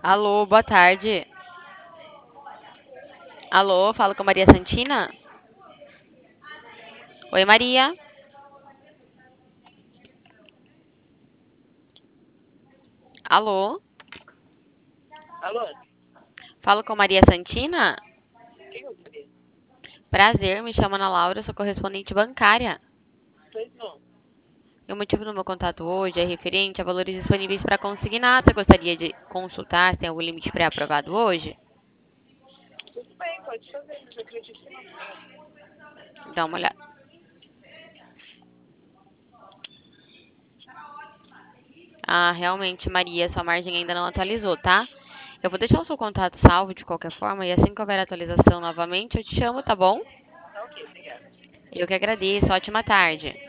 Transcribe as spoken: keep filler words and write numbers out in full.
Alô, boa tarde. Alô, falo com a Maria Santina? Oi, Maria. Alô, Alô? falo com a Maria Santina? Quem gostaria? Prazer, me chamo Ana Laura, sou correspondente bancária. Pois não. E o motivo do meu contato hoje é referente a valores disponíveis para consignar. Você gostaria de consultar se tem algum limite pré-aprovado hoje? Tudo bem, pode fazer, mas eu acredito que não tenha. Dá uma olhada. Ah, realmente, Maria, sua margem ainda não atualizou, tá? Eu vou deixar o seu contato salvo de qualquer forma e assim que houver atualização novamente, eu te chamo, tá bom? Tá ok, obrigada. Eu que agradeço. Ótima tarde.